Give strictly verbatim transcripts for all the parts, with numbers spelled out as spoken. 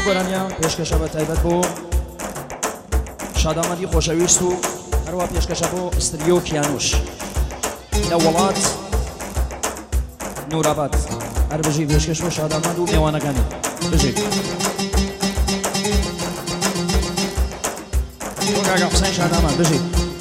گۆرانیان پێشکەشە بە تایبەت بۆ شادامەندی خۆشەویست و هەروە پێشکەشە بۆ ستریۆ کیانوش لە وڵات نوراباد هەر بژی پێشکەش بۆ شادامەند و میوانەکانی بژی بۆ کاکا حوسێن شادامەند بژی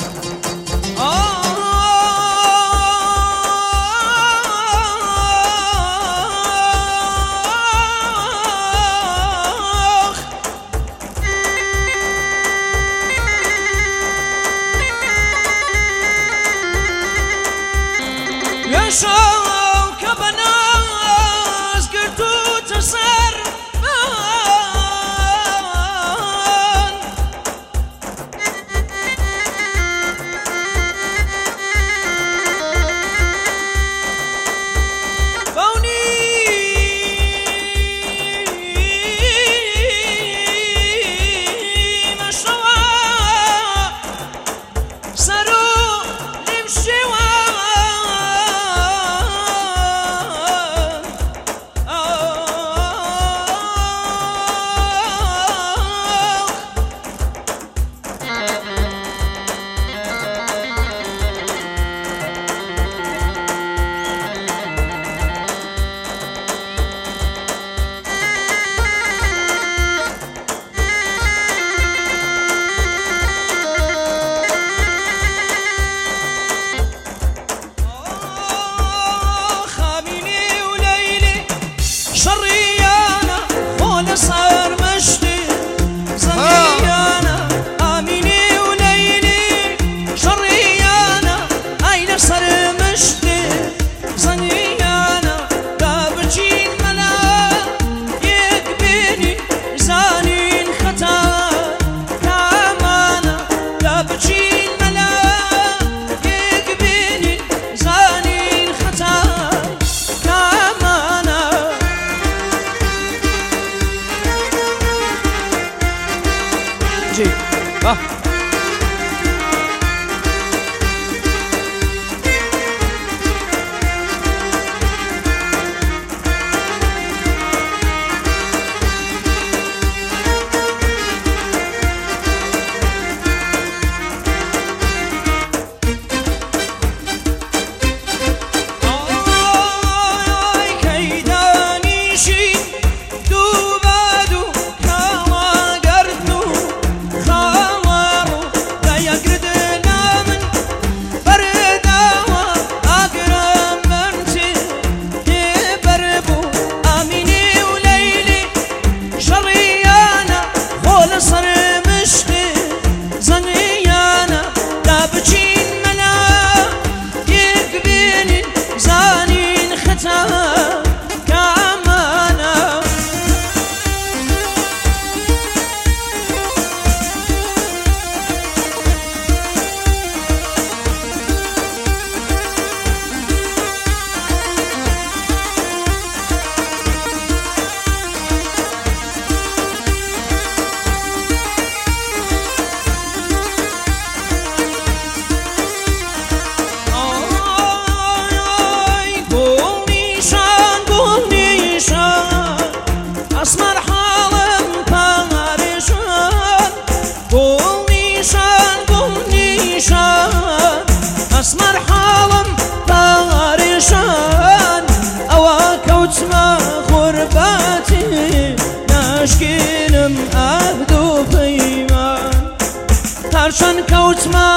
هرچند کوتما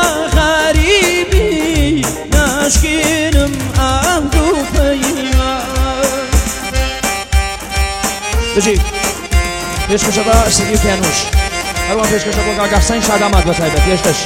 غریبی نشکینم عهد و پیمان بجی پیشکش با استریو کیانوش هروان پیشکش با کاکا حوسێن شادامەند بە تایبەت پێشکەش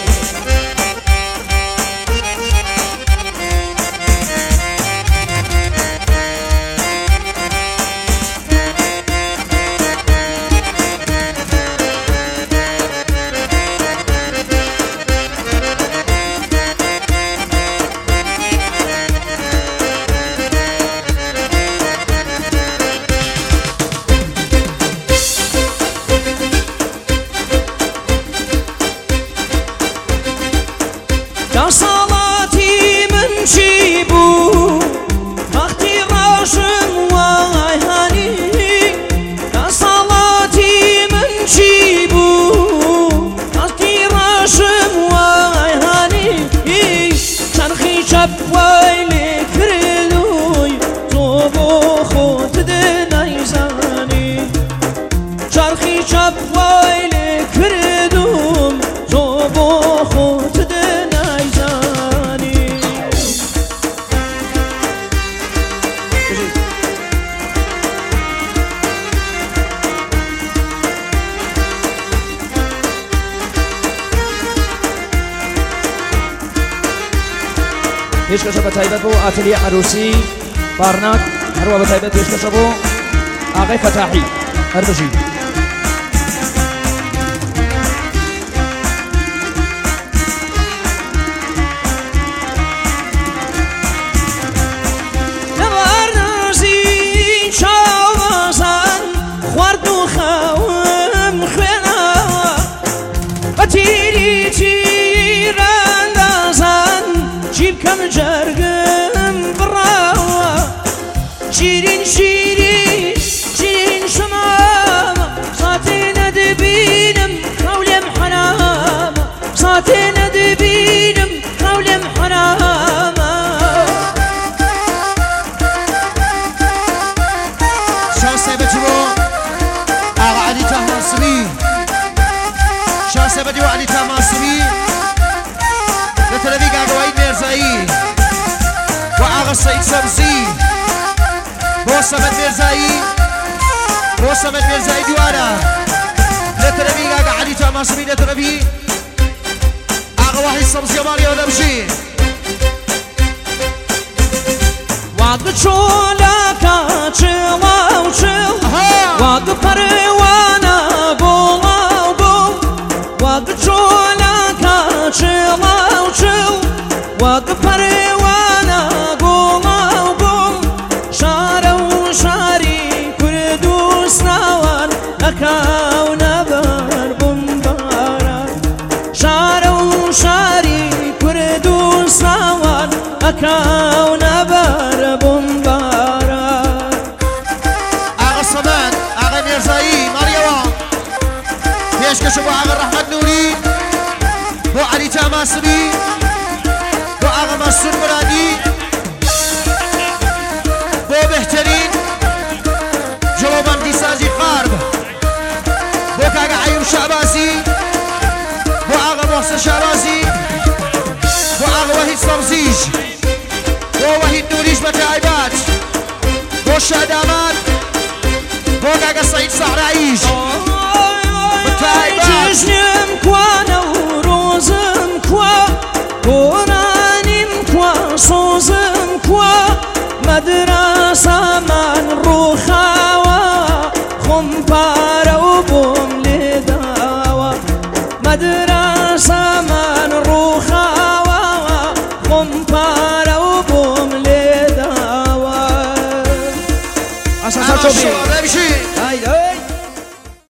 پێشکەشە بە تایبەت بۆ ئاتلیە عروسی بارناک هەروە بە تایبەت پێشکەشە بۆ ئاغای فەتاحی هەربژی كم جرقم براوة شيرين شيرين شيرين شمامة صاتين دبينم خولم حنامة صاتين دبينم خولم حنامة شاسة بجرو آغا علي تاماسبي شاسة بديو علي تاماسبي لتلبيق آغا وعيد ميرزايي وآغا السيد سبزي بو سمد ميرزايي بو سمد ميرزايي ديوانا لتلبيق آغا علي تاماسبي لتلبيق آغا واحد سبزي وماريو نبجي واد چولاکا چلاو چل واد پروانا گولاو گول واد چولاکا چلاو چل واد پروانا گولاو گول شارو شاری کردوستان اکاو نبر بمباران شارو شاری کردوستان اکاو نبر بمباران آغا صمان آغا ميرزايي ماريوا بيشكشوا بو آغا رحمت نوري بو علي تاماسبي بو آغا مسعود مرادي بو بهترين جلو بندي سازي قارب بو كاغا عيون شعبازي بو آغا محسن شعبازي بو آغا وحيد صمزيج بو وحيد نوريش بتعيبات بو شادامات بو كاغا سعيد صحرايش جشنم كوانا وروزم كوا قرانم كوا صوزم كوا مدرسة من روخاوا خمبارا وبوم لداوا مدرسة من روخاوا خمبارا وبوم لداوا اساسا چوبی